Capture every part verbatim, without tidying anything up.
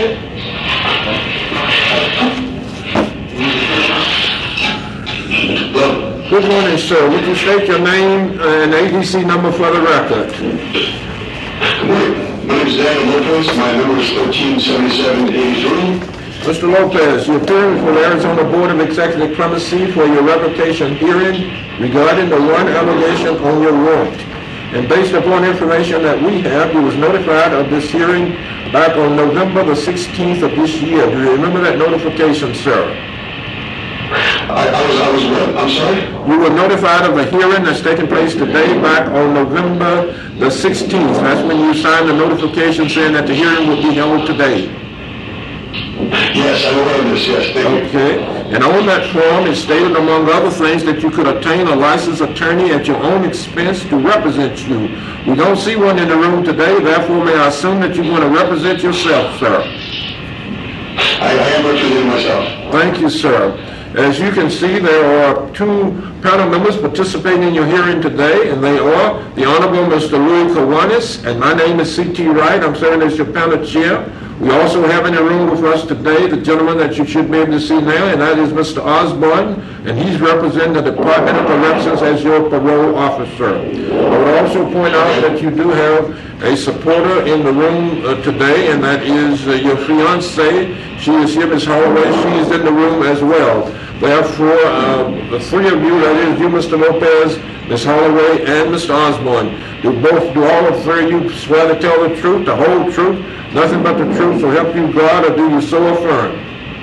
Good morning, sir. Would you state your name and A D C number for the record? Good morning. My name is Daniel Lopez. My number is thirteen seventy-seven eighty-three. Mister Lopez, you're appearing for the Arizona Board of Executive Clemency for your revocation hearing regarding the one allegation on your warrant. And based upon information that we have, you was notified of this hearing back on November the sixteenth of this year. Do you remember that notification, sir? I, I was, I was what? I'm sorry? You were notified of a hearing that's taking place today back on November the sixteenth. That's when you signed the notification saying that the hearing would be held today. Yes, I'm aware of this, yes, thank you. Okay, and on that form it stated among other things that you could obtain a licensed attorney at your own expense to represent you. We don't see one in the room today, therefore may I assume that you're going to represent yourself, sir? I, I am representing myself. Thank you, sir. As you can see, there are two panel members participating in your hearing today, and they are the Honorable Mister Louis Kiwanis, and my name is C T Wright. I'm serving as your panel chair. We also have in the room with us today the gentleman that you should be able to see now, and that is Mister Osborne, and he's representing the Department of Corrections as your parole officer. I would also point out that you do have a supporter in the room uh, today, and that is uh, your fiancée. She is here, Miz Holloway. She is in the room as well. Therefore, uh, the three of you, that is you, Mister Lopez, Miz Holloway, and Mister Osborne, do both, do all of three of you swear to tell the truth, the whole truth, nothing but the truth, so help you God, or do you so affirm?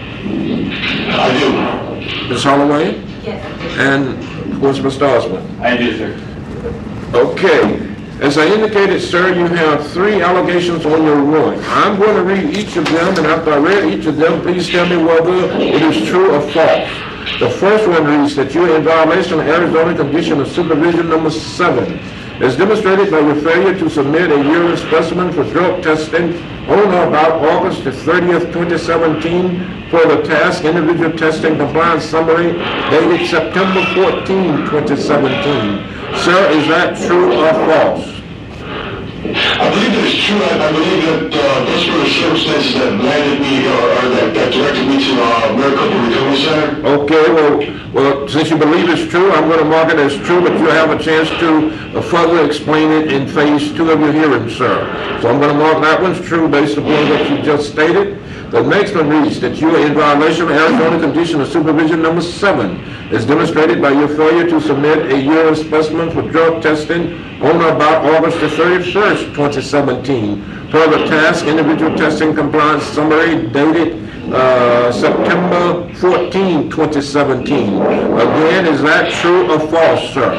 I do. Miz Holloway? Yes. And, of course, Mister Osborne. I do, sir. Okay. As I indicated, sir, you have three allegations on your warrant. I'm going to read each of them, and after I read each of them, please tell me whether it is true or false. The first one reads that you are in violation of Arizona Condition of Supervision number seven. As demonstrated by your failure to submit a urine specimen for drug testing on or about August the thirtieth, twenty seventeen, for the task individual testing compliance summary dated September fourteenth, twenty seventeen. Sir, is that true or false? I believe that it's true. I, I believe that uh, those were the circumstances that landed me, or, or that, that directed me to uh, Maricopa Recovery Center. Okay, well, well, since you believe it's true, I'm going to mark it as true, but you'll have a chance to uh, further explain it in phase two of your hearing, sir. So I'm going to mark that one's true based upon what you just stated. The next one reads that you are in violation of Arizona Condition of Supervision number seven, as demonstrated by your failure to submit a urine specimen for drug testing on or about August the thirty-first, twenty seventeen, per the task individual testing compliance summary dated uh, September fourteenth, twenty seventeen. Again, is that true or false, sir?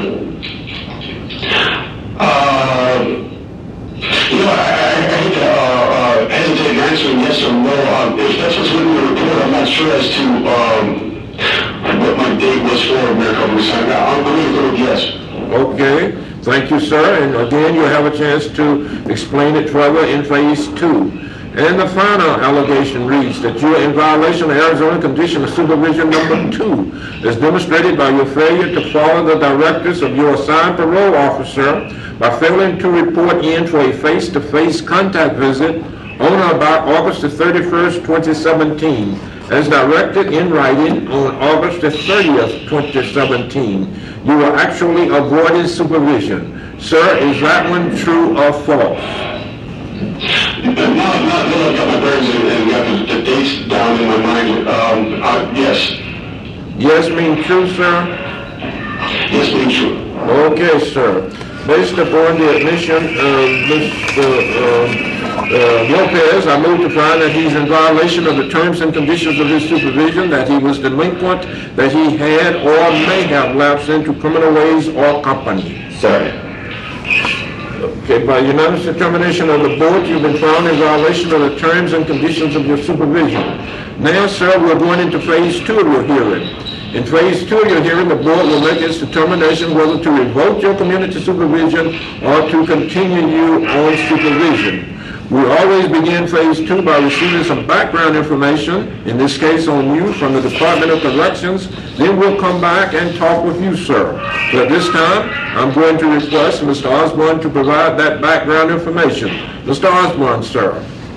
Uh, you know, I, I, I hate to uh, uh, hesitate in answering yes or no. Um, if that's what's written in the report, I'm not sure as to um, what my date was for Maricopa Center. I'm going to go with yes. Okay. Thank you, sir. And again, you'll have a chance to explain it further in phase two. And the final allegation reads that you are in violation of Arizona Condition of Supervision number two, as demonstrated by your failure to follow the directives of your assigned parole officer by failing to report in for a face-to-face contact visit on or about August the thirty-first, twenty seventeen, as directed in writing on August the thirtieth, twenty seventeen. You were actually avoiding supervision. Sir, is that one true or false? Now, now that I've got my bearings and, and got the, the dates down in my mind, um, uh, yes. Yes mean true, sir? Yes mean true. Okay, sir. Based upon the admission of Mister Uh, uh, Lopez, I move to find that he's in violation of the terms and conditions of his supervision, that he was delinquent, that he had or may have lapsed into criminal ways or company. Sorry. Okay, by unanimous determination of the board, you've been found in violation of the terms and conditions of your supervision. Now, sir, we're going into phase two of your hearing. In phase two of your hearing, the board will make its determination whether to revoke your community supervision or to continue you on supervision. We always begin phase two by receiving some background information, in this case on you, from the Department of Corrections. Then we'll come back and talk with you, sir. But at this time, I'm going to request Mister Osborne to provide that background information. Mister Osborne, sir.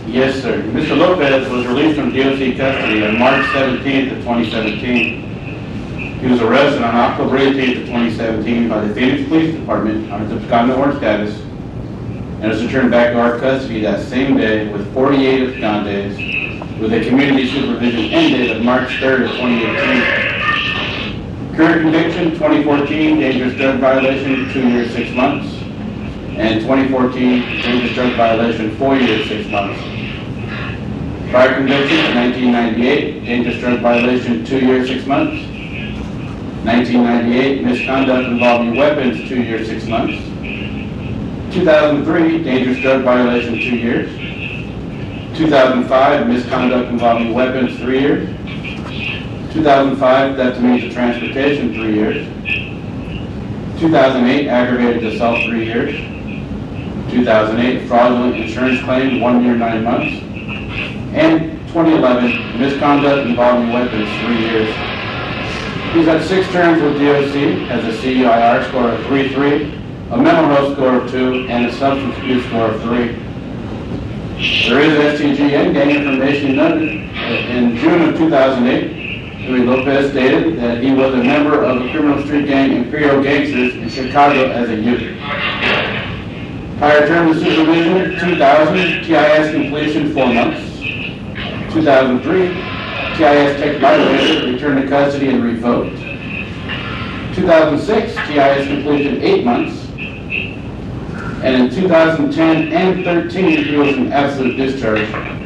Yes, sir. Mister Lopez was released from D O C custody on March seventeenth of twenty seventeen. He was arrested on October eighteenth of twenty seventeen by the Phoenix Police Department on his absconding warrant status, and was returned back to our custody that same day with forty-eight abscond days, with a community supervision end date of March third of twenty eighteen. Current conviction, twenty fourteen, dangerous drug violation, two years, six months. And twenty fourteen, dangerous drug violation, four years, six months. Prior conviction, nineteen ninety-eight, dangerous drug violation, two years, six months. nineteen ninety-eight, misconduct involving weapons, two years, six months. two thousand three, dangerous drug violation, two years. two thousand five, misconduct involving weapons, three years. two thousand five, theft of means of transportation, three years. two thousand eight, aggravated assault, three years. two thousand eight, fraudulent insurance claim, one year, nine months. And twenty eleven, misconduct involving weapons, three years. He's had six terms with D O C, has a C U I R score of three three, a mental health score of two, and a substance abuse score of three. There is S T G and gang information noted. In June of two thousand eight, Louis Lopez stated that he was a member of the criminal street gang Imperial Gangsters in Chicago as a youth. Prior term of supervision, two thousand, T I S completion, four months. two thousand three, T I S tech violation, returned to custody and revoked. two thousand six, T I S completion, eight months. And in two thousand ten and thirteen, he was in absolute discharge.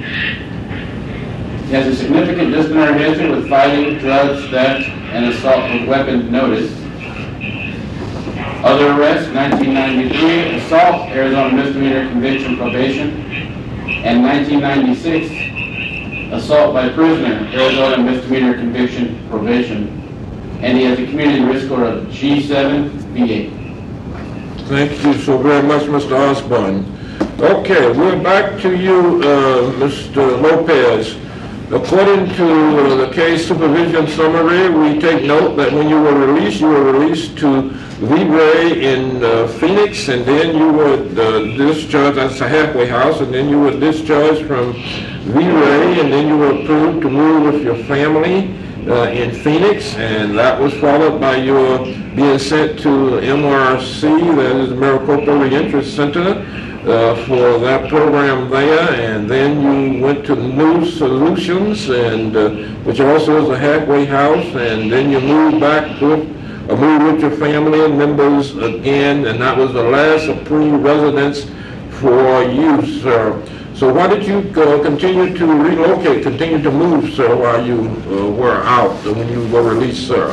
He has a significant disciplinary history with fighting, drugs, theft, and assault with weapon notice. Other arrests, nineteen ninety-three, assault, Arizona misdemeanor conviction probation, and nineteen ninety-six, assault by prisoner, Arizona misdemeanor conviction probation. And he has a community risk score of G seven B eight. Thank you so very much, Mister Osborne. Okay, we're back to you, uh, Mister Lopez. According to uh, the case supervision summary, we take note that when you were released, you were released to V-Ray in uh, Phoenix, and then you were uh, discharged, that's a halfway house, and then you were discharged from V-Ray, and then you were approved to move with your family uh, in Phoenix, and that was followed by your being sent to M R C, that is the Maricopa Reentry Center, Uh, for that program there, and then you went to New Solutions, and uh, which also is a halfway house, and then you moved back with, uh, moved with your family and members again, and that was the last approved residence for you, sir. So why did you uh, continue to relocate, continue to move, sir, while you uh, were out, uh, when you were released, sir?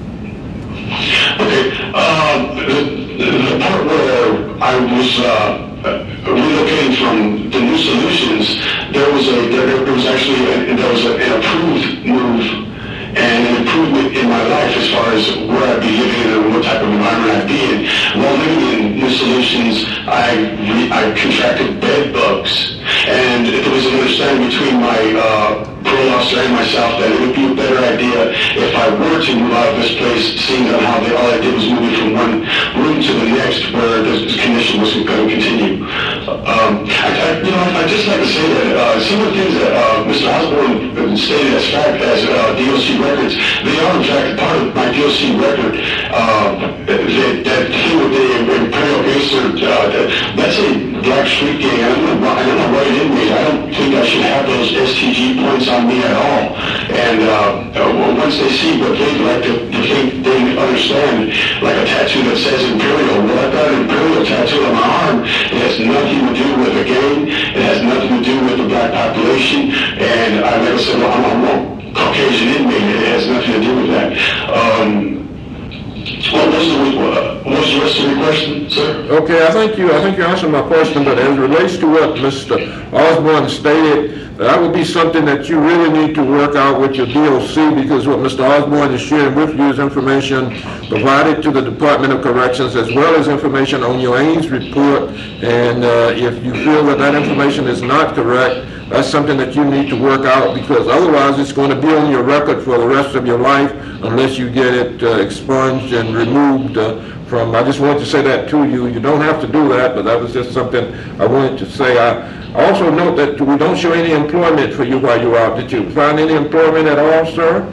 Okay, um, the, the part where I was uh, relocating from the New Solutions, there was a there, there was actually a, there was a, an approved move and an improvement in my life as far as where I'd be living and what type of environment I'd be in. While living in New Solutions, I re, I contracted bed bugs, and there was an understanding between my uh, parole officer and myself that it would be a better idea if I were to move out of this place, seeing that how they, all I did was move it from one room to the next, where this condition was going to continue. Um, I, I, you know, I'd just like to say that uh, some of the things that uh, Mister Osborne stated as fact as uh, D O C records, they are in fact part of my D O C record. Uh, that, that thing with the Imperial Gangster, uh, that, that's a black street gang. I'm not, I'm not right inmate. I don't think I should have those S T G points on me at all. And uh, uh, once they see what they like to, to think they understand, like a tattoo that says Imperial, well, I've got an Imperial tattoo on my arm. It has nothing to do with the gang. It has nothing to do with the black population. And I, like I said, well, I'm a well, Caucasian inmate. It has nothing to do with that. Um, What was, the, what was the rest of your question, sir? Okay, I think you I think you answered my question, but as it relates to what Mister Osborne stated, that would be something that you really need to work out with your D O C, because what Mister Osborne is sharing with you is information provided to the Department of Corrections, as well as information on your Ames report, and uh, if you feel that that information is not correct, that's something that you need to work out, because otherwise it's going to be on your record for the rest of your life unless you get it uh, expunged and removed uh, from, I just wanted to say that to you. You don't have to do that, but that was just something I wanted to say. I also note that we don't show any employment for you while you're out. Did you find any employment at all, sir?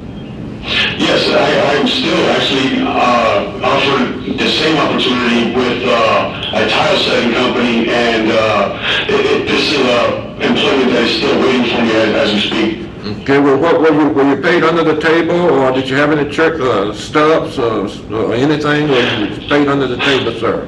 Yes, I, I'm still actually uh, offered the same opportunity with uh, a tile setting company, and uh, it, it, this is uh, employment that is still waiting for me as, as we speak. Okay, well, what, were, you, were you paid under the table, or did you have any trick, uh, stubs or, or anything, or you paid under the table, sir?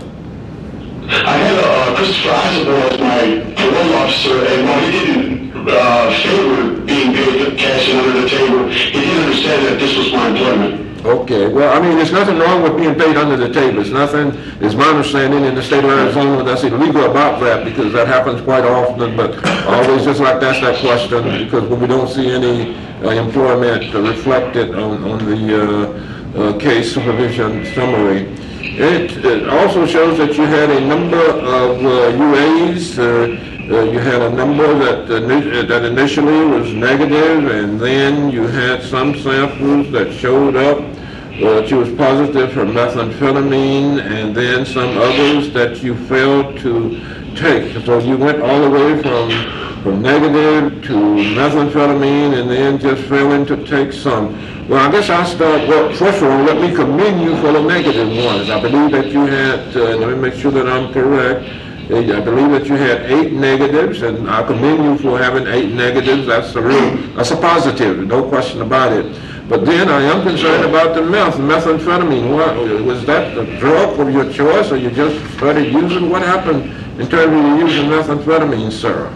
I had uh, Christopher Eisenberg as my parole officer, and while he didn't uh, favor being paid cash and under the table, he did understand that this was my employment. Okay, well, I mean, there's nothing wrong with being paid under the table. It's nothing, is my understanding in the state of Arizona, that's illegal about that, because that happens quite often, but I always just like to ask that question, because when we don't see any uh, employment uh, reflected on, on the uh, uh, case supervision summary. It, it also shows that you had a number of uh, U As. Uh, uh, you had a number that uh, that initially was negative, and then you had some samples that showed up uh, that you was positive for methamphetamine, and then some others that you failed to take. So you went all the way from from negative to methamphetamine, and then just failing to take some. Well, I guess I'll start, well, first of all, let me commend you for the negative ones. I believe that you had, uh, let me make sure that I'm correct, I believe that you had eight negatives, and I commend you for having eight negatives. That's a real, that's a positive, no question about it. But then I am concerned about the meth, methamphetamine. What, was that the drug of your choice, or you just started using? What happened in terms of you using methamphetamine, sir?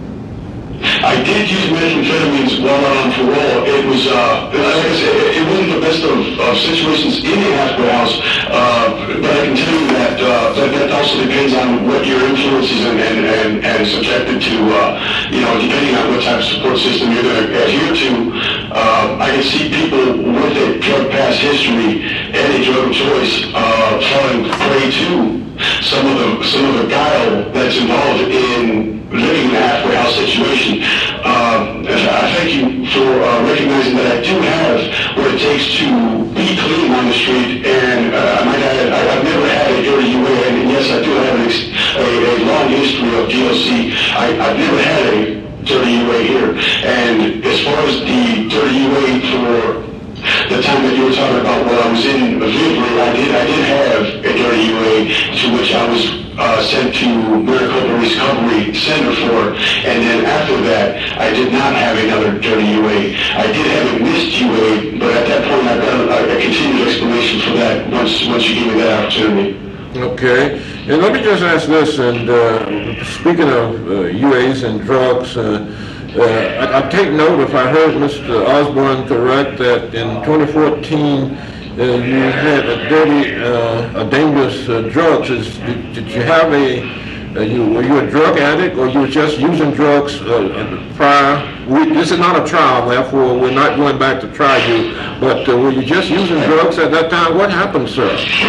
I did use methamphetamines while on parole. It was, uh, like I said, it, it wasn't the best of, of situations in the halfway house, uh, but I can tell you that, uh, that that also depends on what your influence is and, and, and, and subjected to, uh, you know, depending on what type of support system you're going to adhere to. Uh, I can see people with a drug past history and a drug of choice uh, falling prey to some of the some of the guile that's involved in living in a halfway house situation. Um, I thank you for uh, recognizing that I do have what it takes to be clean on the street, and uh, I might add, I, I've never had a dirty U A, and yes, I do have an ex- a, a long history of D O C. I, I've never had a dirty U A here, and as far as the dirty U A for the time that you were talking about when I was in Vivery, I did I did have a dirty U A to which I was uh, sent to Maricopa Recovery Center for, and then after that, I did not have another dirty U A. I did have a missed U A, but at that point, I got a, a continued explanation for that once once you gave me that opportunity. Okay, and let me just ask this, and uh, speaking of uh, U As and drugs, uh, uh, I, I take note, if I heard Mister Osborne correct, that in twenty fourteen uh, you had a dirty, uh, a dangerous uh, drugs. Is, did, did you have a, uh, you, were you a drug addict, or you were just using drugs uh, prior? We, this is not a trial, therefore we're not going back to try you, but uh, were you just using drugs at that time? What happened, sir?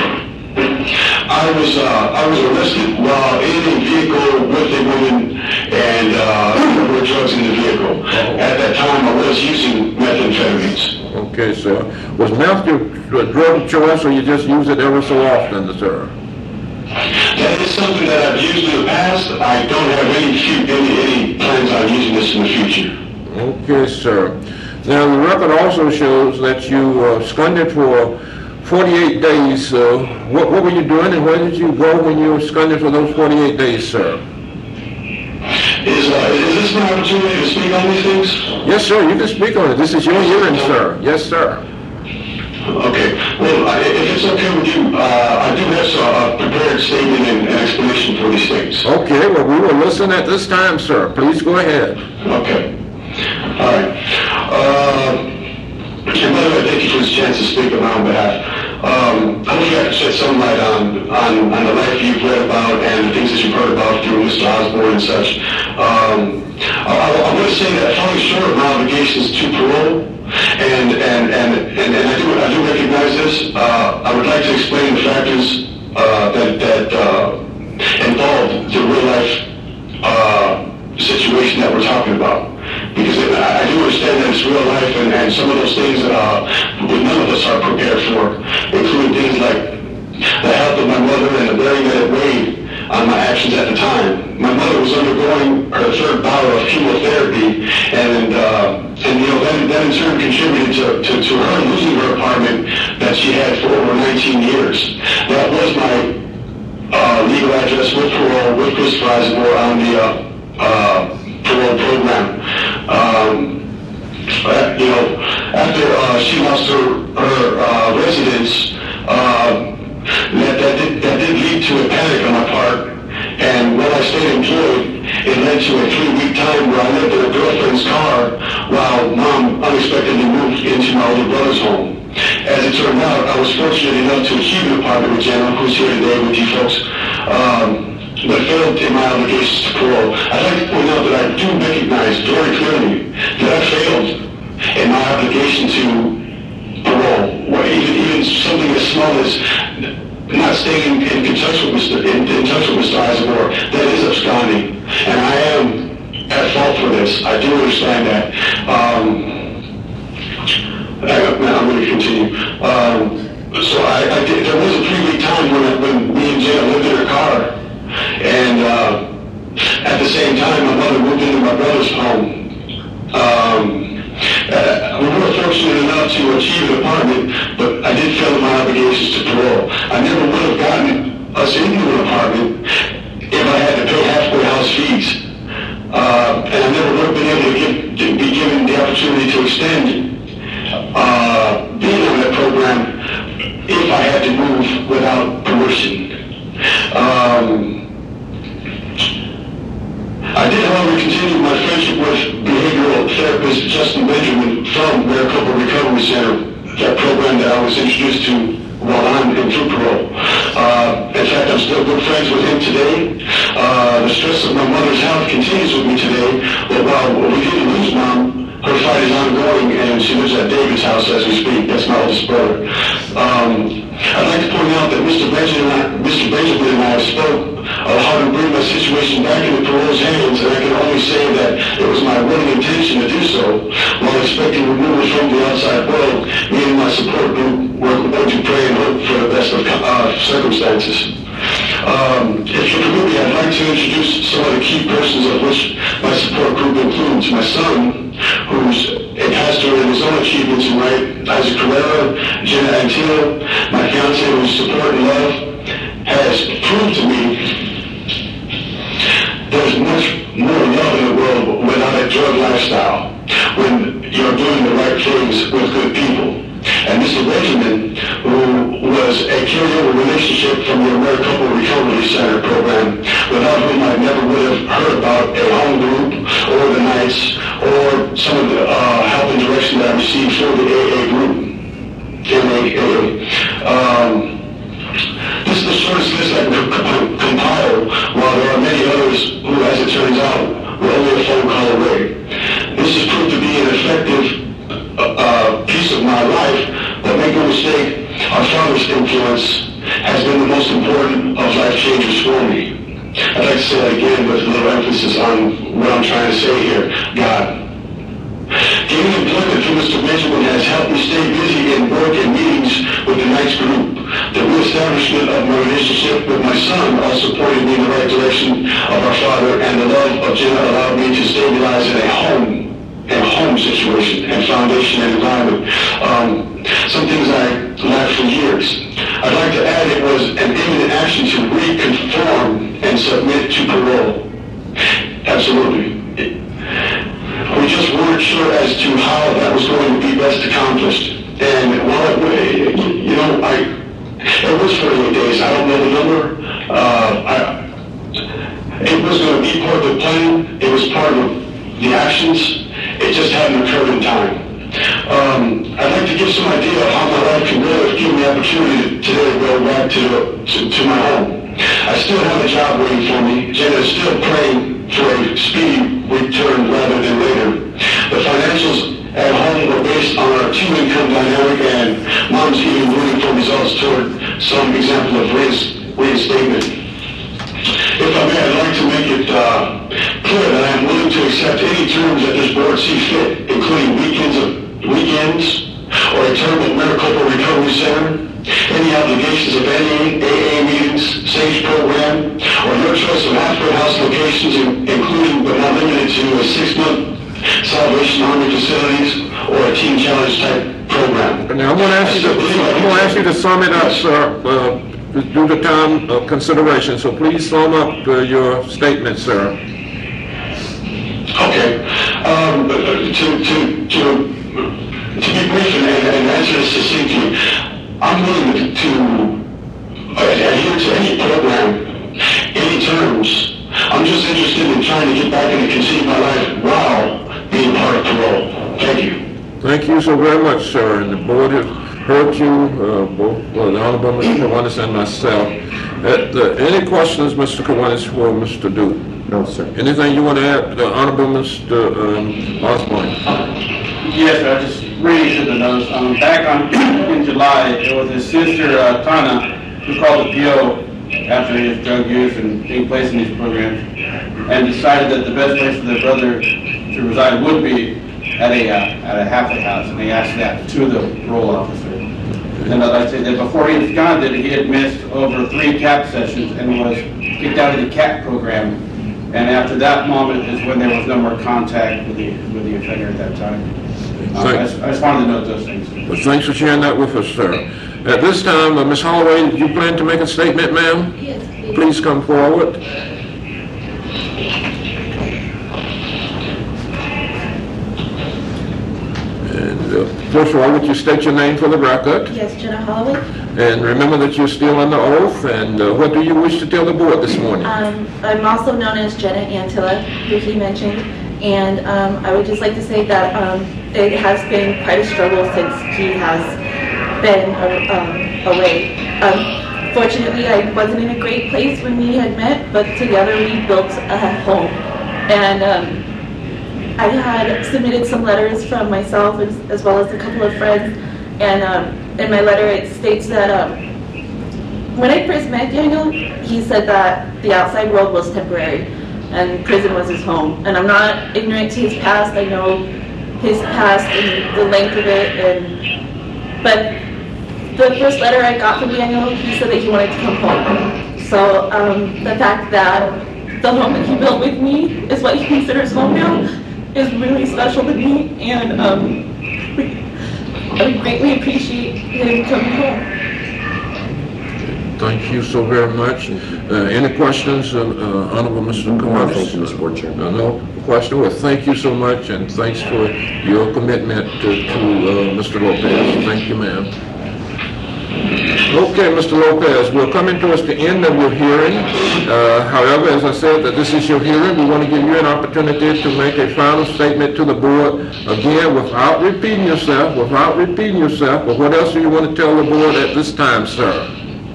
I was uh, I was arrested while in a vehicle with a woman, and uh, there were drugs in the vehicle. At that time, I was using methamphetamines. Okay, sir. Was meth your drug of choice, or you just use it ever so often, sir? That is something that I've used in the past. I don't have any any, any plans on using this in the future. Okay, sir. Now, the record also shows that you uh, absconded for forty-eight days. Uh, what, what were you doing, and where did you go when you were absconded for those forty-eight days, sir? Is, uh, is this my opportunity to speak on these things? Yes, sir, you can speak on it. This is your hearing, sir. Yes, sir. Okay. Well, I, if it's okay with you, uh, I do have a uh, prepared statement and, and explanation for these things. Okay, well, we will listen at this time, sir. Please go ahead. Okay. All right. Uh, and by the way, thank you for this chance to speak on my own behalf. Um, I hope you have shed some light on, on, on the life you've read about and the things that you've heard about through Mister Osborne and such. Um, I, I, I want to say that falling short of my obligations to parole, and and, and, and, and I do I do recognize this, uh, I would like to explain the factors uh, that, that uh, involved the real life uh, situation that we're talking about. Because I, I do understand that it's real life, and, and some of those things uh, none of us are prepared for, including things like the health of my mother and the bearing that it weighed on my actions at the time. My mother was undergoing her third bout of chemotherapy, and uh, and you know that, that in turn contributed to, to, to her losing her apartment that she had for over nineteen years. That was my uh, legal address with parole with Christopher Eisenberg on the uh, uh, parole program. Um, uh, you know, after uh, she lost her her uh, residence. Uh, That, that, did, that did lead to a panic on my part, and when I stayed employed, it led to a three-week time where I lived in a girlfriend's car while Mom unexpectedly moved into my older brother's home. As it turned out, I was fortunate enough to achieve an apartment with Jenna, who's here today with you folks, um, but failed in my obligations to parole. I'd like to point out that I do recognize very clearly that I failed in my obligation to parole, or even, even something as small as not staying in, in touch with Mister In, in touch with Mister Eisenberg. That is absconding, and I am at fault for this. I do understand that. Um, I, I'm going to continue. Um, so I, I did, there was a three-week time when, I, when me and Jenna lived in her car, and uh, at the same time, my mother moved into my brother's home. Um, Uh, we were fortunate enough to achieve an apartment, but I did fail in my obligations to parole. I never would have gotten us into an apartment if I had to pay halfway house fees. Uh, and I never would have been able to, give, to be given the opportunity to extend uh, being on that program if I had to move without permission. Um, I did, however, continue my friendship with behavioral therapist Justin Benjamin from Maricopa Recovery Center, that program that I was introduced to while I'm in through parole. Uh, in fact, I'm still good friends with him today. Uh, the stress of my mother's health continues with me today, but while we didn't lose Mom, her fight is ongoing, and she lives at David's house as we speak. That's my oldest brother. Um, I'd like to point out that Mister Benjamin and I, Mister Benjamin and I have spoke of how to bring my situation back into parole's hands, and I can only say that it was my willing intention to do so. While expecting removal from the outside world, me and my support group were going to pray and hope for the best of uh, circumstances. Um, if you permit me, I'd like to introduce some of the key persons of which my support group includes. My son, who's a pastor in his own achievements in right, Isaac Carrera, Jenna Antilo, my fiance, whose support and love has proved to me there's much more love in the world without a drug lifestyle when you're doing the right things with good people. And Mister Benjamin, who was a carryover relationship from the Maricopa Recovery Center program, without whom I never would have heard about a home group or the nights or some of the uh, help and direction that I received for the A A group. M A A. Um, this is the shortest list I can comp- compile, while there are many others who, as it turns out, were only a phone call away. This has proved to be an effective uh, piece of my life, but make no mistake, our father's influence has been the most important of life changers for me. I'd like to say that again with a little emphasis on what I'm trying to say here. God. Gaining employment through Mister Benjamin has helped me stay busy in work and meetings with the Knights group. The reestablishment of my relationship with my son also pointed me in the right direction of our father, and the love of Jenna allowed me to stabilize in a home, in a home situation and foundation and environment. Um, some things I lacked for years. I'd like to add it was an imminent action to reconform and submit to parole. Absolutely. It, We just weren't sure as to how that was going to be best accomplished. And while it, you know, I, it was forty-eight days. I don't know the number. Uh, I, it was going to be part of the plan. It was part of the actions. It just hadn't occurred in time. Um, I'd like to give some idea of how my life can go if given the opportunity today to go back to, to, to my home. I still have a job waiting for me. Jenna is still praying for a speedy return rather than later. The financials at home were based on our two-income dynamic, and Mom's even rooting for results toward some example of reinstatement. If I may, I'd like to make it uh, clear that I am willing to accept any terms that this board sees fit, including weekends, of, weekends or or Atonement Maricopa Recovery Center, any obligations of any A A meetings, SAFE program, or your choice of halfway house locations, including but not limited to a six-month Salvation Army facilities or a Teen Challenge type program. Now, I'm going to ask you to, I'm going to ask you to sum it up, sir, uh, due to time uh, consideration. So please sum up uh, your statement, sir. Okay. Um, to, to, to, to be brief and, and answer this succinctly, I'm willing to, to adhere to any program, any terms. I'm just interested in trying to get back and conceive my life while being part of parole. Thank you. Thank you so very much, sir. And the board has heard you, uh, both uh, the Honorable Mister Kiwanis and myself. Uh, the, any questions, Mister Kiwanis, for Mister Duke? No, sir. Anything you want to add, the Honorable Mister Um, Osborne? Yes, sir, I just reading through the notes. Um, back on in July, it was his sister, uh, Tana, who called the P O after his drug use and being placed in these programs, and decided that the best place for their brother to reside would be at a uh, at a halfway house, and they asked that to the parole officer. And I'd like to say that before he absconded, he had missed over three C A P sessions and was kicked out of the C A P program. And after that moment is when there was no more contact with the with the offender at that time. Um, I, just, I just wanted to note those things. Well, thanks for sharing that with us, sir. At this time, uh, Miz Holloway, do you plan to make a statement, ma'am? Yes, please. Please come forward. And uh, first of all, would you state your name for the record? Yes, Jenna Holloway. And remember that you're still under oath. And uh, what do you wish to tell the board this morning? Um, I'm also known as Jenna Antilla, who he mentioned. And um, I would just like to say that um, it has been quite a struggle since he has been um, away. Um, fortunately, I wasn't in a great place when we had met, but together we built a home. And um, I had submitted some letters from myself as, as well as a couple of friends. And um, in my letter, it states that um, when I first met Daniel, he said that the outside world was temporary and prison was his home. And I'm not ignorant to his past. I know his past and the length of it. And but the first letter I got from Daniel, he said that he wanted to come home. So um, the fact that the home that he built with me is what he considers home now is really special to me. And um, we, I would greatly appreciate him coming home. Thank you so very much. Uh, any questions, uh, uh, Honorable Mister Kiwanis? Thank you, Mister Board Chairman. Uh, no question. Well, thank you so much, and thanks for your commitment to, to uh, Mister Lopez. Thank you, ma'am. Okay, Mister Lopez, we're coming towards the end of your hearing. Uh, however, as I said, that this is your hearing, we want to give you an opportunity to make a final statement to the board. Again, without repeating yourself, without repeating yourself, but what else do you want to tell the board at this time, sir?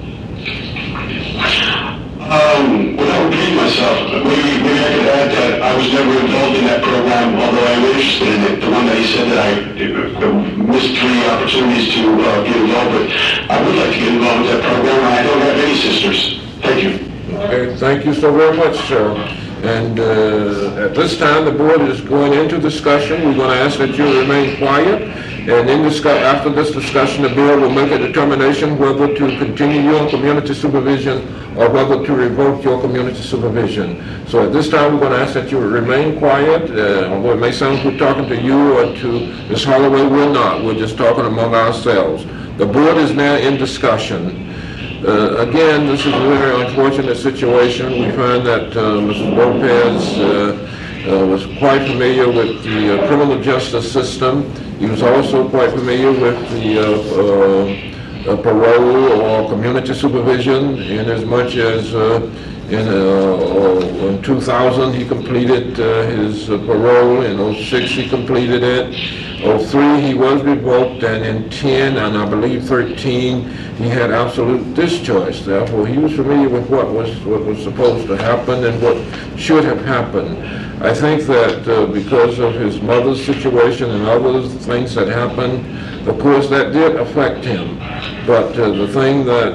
Um, without repeating myself, maybe, maybe I could add that I was never involved in that program, although I was interested in it. The one that he said that I uh, missed three opportunities to uh, get involved with. I would like to get involved with that program. I don't have any sisters. Thank you. Okay, thank you so very much, sir. And uh, at this time, the board is going into discussion. We're going to ask that you remain quiet. And in discuss, after this discussion, the board will make a determination whether to continue you on community supervision or whether to revoke your community supervision. So at this time, we're going to ask that you remain quiet. Uh, although it may sound we're talking to you or to Miz Holloway, we're not. We're just talking among ourselves. The board is now in discussion. Uh, again, this is a very unfortunate situation. We find that uh, Mister Lopez uh, uh, was quite familiar with the uh, criminal justice system. He was also quite familiar with the uh, uh, uh, parole or community supervision, in as much as uh, in, uh, in two thousand he completed uh, his uh, parole, in oh six he completed it, oh three he was revoked, and in ten and I believe thirteen he had absolute discharge. Therefore, he was familiar with what was what was supposed to happen and what should have happened. I think that uh, because of his mother's situation and other things that happened, of course, that did affect him. But uh, the thing that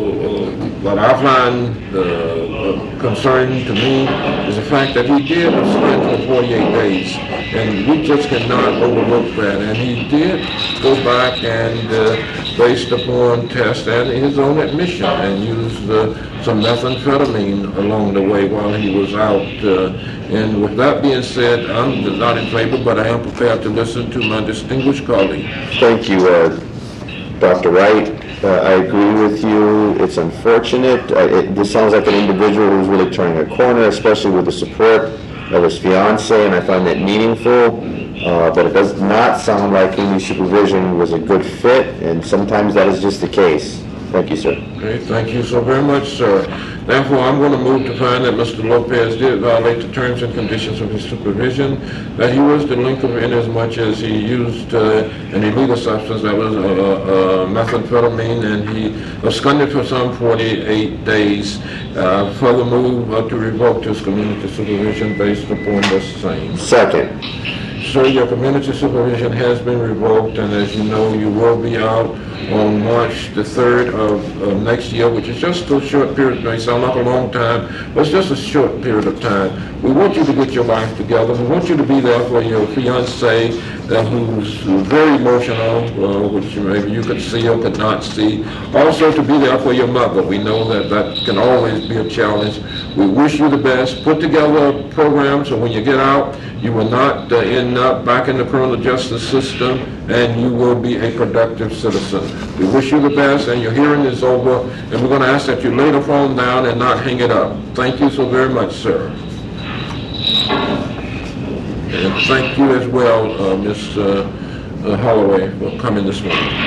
uh, that I find uh, concerning to me is the fact that he did abstain for forty-eight days, and we just cannot overlook that. And he did go back and, uh, based upon tests and his own admission, and used uh, some methamphetamine along the way while he was out. Uh, and with that being said, I'm not in favor, but I am prepared to listen to my distinguished colleague. Thank you, uh, Doctor Wright. Uh, I agree with you. It's unfortunate. Uh, it, this sounds like an individual who's really turning a corner, especially with the support of his fiance, and I find that meaningful. Uh, but it does not sound like any supervision was a good fit, and sometimes that is just the case. Thank you, sir. Okay, thank you so very much, sir. Therefore, I'm going to move to find that Mister Lopez did violate the terms and conditions of his supervision, that he was delinquent in as much as he used uh, an illegal substance that was uh, uh, methamphetamine, and he absconded for some forty-eight days. Uh, further move uh, to revoke his community supervision based upon the same. Second. Sir, your community supervision has been revoked, and as you know, you will be out on March the third of uh, next year, which is just a short period. It may sound like a long time, but it's just a short period of time. We want you to get your life together. We want you to be there for your fiancé, uh, who's very emotional, uh, which maybe you could see or could not see. Also to be there for your mother. We know that that can always be a challenge. We wish you the best. Put together a program so when you get out, you will not uh, end up back in the criminal justice system, and you will be a productive citizen. We wish you the best, and your hearing is over, and we're going to ask that you lay the phone down and not hang it up. Thank you so very much, sir. And thank you as well, uh, Miz Uh, uh, Holloway, for coming this morning.